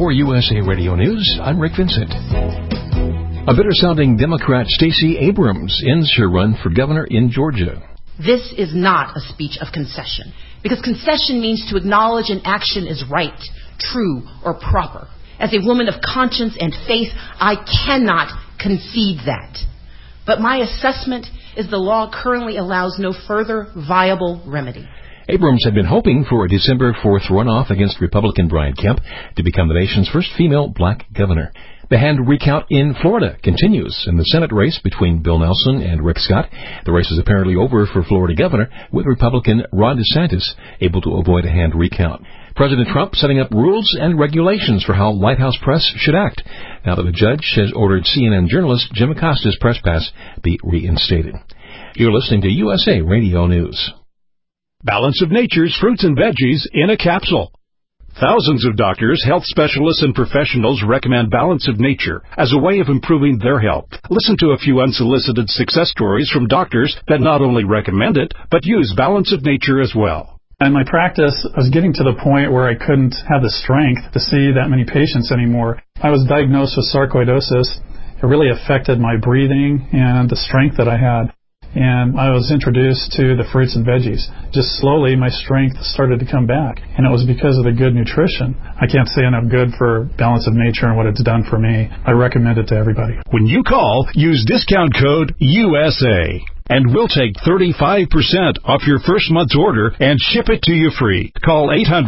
For USA Radio News, I'm Rick Vincent. A bitter-sounding Democrat, Stacey Abrams, ends her run for governor in Georgia. This is not a speech of concession, because concession means to acknowledge an action is right, true, or proper. As a woman of conscience and faith, I cannot concede that. But my assessment is the law currently allows no further viable remedy. Abrams had been hoping for a December 4th runoff against Republican Brian Kemp to become the nation's first female black governor. The hand recount in Florida continues in the Senate race between Bill Nelson and Rick Scott. The race is apparently over for Florida governor, with Republican Ron DeSantis able to avoid a hand recount. President Trump setting up rules and regulations for how White House press should act, now that a judge has ordered CNN journalist Jim Acosta's press pass be reinstated. You're listening to USA Radio News. Balance of Nature's fruits and veggies in a capsule. Thousands of doctors, health specialists, and professionals recommend Balance of Nature as a way of improving their health. Listen to a few unsolicited success stories from doctors that not only recommend it, but use Balance of Nature as well. In my practice, I was getting to the point where I couldn't have the strength to see that many patients anymore. I was diagnosed with sarcoidosis. It really affected my breathing and the strength that I had. And I was introduced to the fruits and veggies. Just slowly, my strength started to come back. And it was because of the good nutrition. I can't say enough good for Balance of Nature and what it's done for me. I recommend it to everybody. When you call, use discount code USA. And we'll take 35% off your first month's order and ship it to you free. Call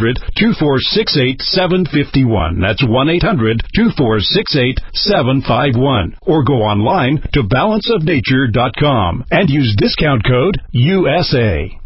800-246-8751. That's 1-800-246-8751. Or go online to balanceofnature.com and use discount code USA.